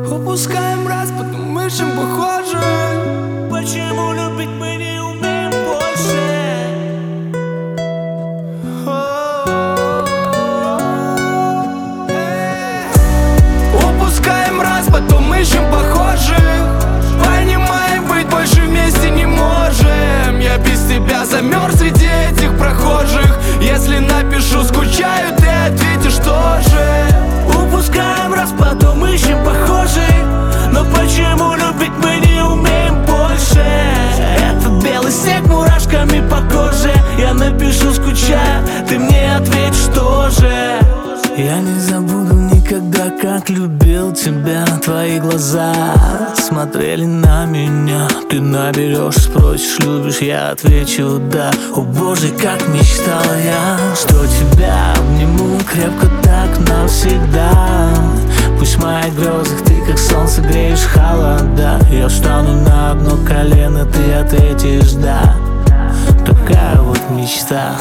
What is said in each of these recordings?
Упускаем раз, потом ищем похожих. Почему любить мы не умеем больше? Упускаем раз, потом ищем похожих. Понимаем, быть больше вместе не можем. Я без тебя замерз среди этих прохожих. Если напишу скучаю, ты ответишь тоже. Упускаем раз, потом ищем похожих. Но почему любить мы не умеем больше? Этот белый снег мурашками по коже. Я напишу скучаю, ты мне ответишь тоже. Я не забуду никогда, как любил тебя. Твои глаза смотрели на меня. Ты наберешь, спросишь, любишь, я отвечу да. О боже, как мечтал я, что тебя обниму крепко так навсегда. Пусть в моих грезах ты как солнце греешь холода. Я встану на одно колено, ты ответишь да. Такая вот мечта.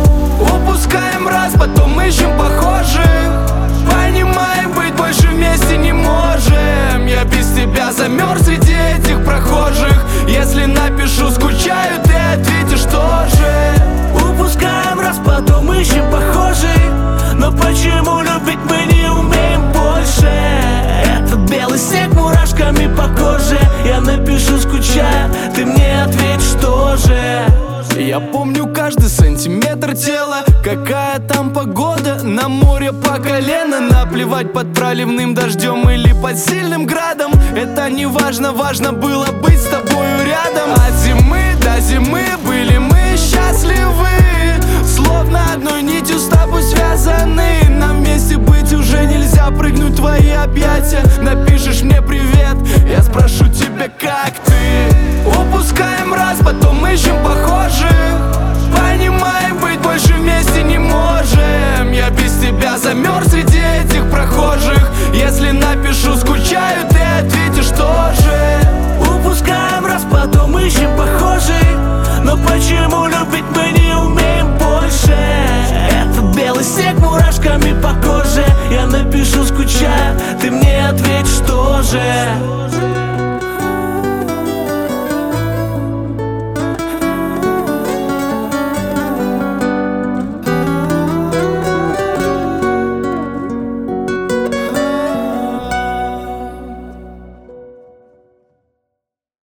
Упускаем раз, потом ищем похожих. Понимаем, быть больше вместе не можем. Я без тебя замерз среди этих прохожих. Если напишу скучаю, ты ответишь тоже. Упускаем раз, потом ищем похожих. Но почему любить мы не умеем больше? Этот белый снег мурашками по коже. Я напишу скучаю, ты мне ответишь тоже. Я помню каждый сантиметр тела. Какая там погода, на море по колено. Наплевать под проливным дождем или под сильным градом. Это не важно, важно было быть с тобою рядом. От зимы до зимы были мы счастливы. Словно одной нитью с тобой связаны. Нам вместе быть уже нельзя, прыгнуть в твои объятия. Напишешь мне привет, я спрошу тебя, как ты. Упускаем раз, потом ищем похожих. Понимаем, быть больше вместе не можем. Я без тебя замерз среди этих прохожих. Если напишу скучаю, ты ответишь тоже. Упускаем раз, потом ищем похожих. Но почему любить мы не умеем больше? Этот белый снег мурашками по коже. Я напишу скучаю, ты мне ответишь тоже.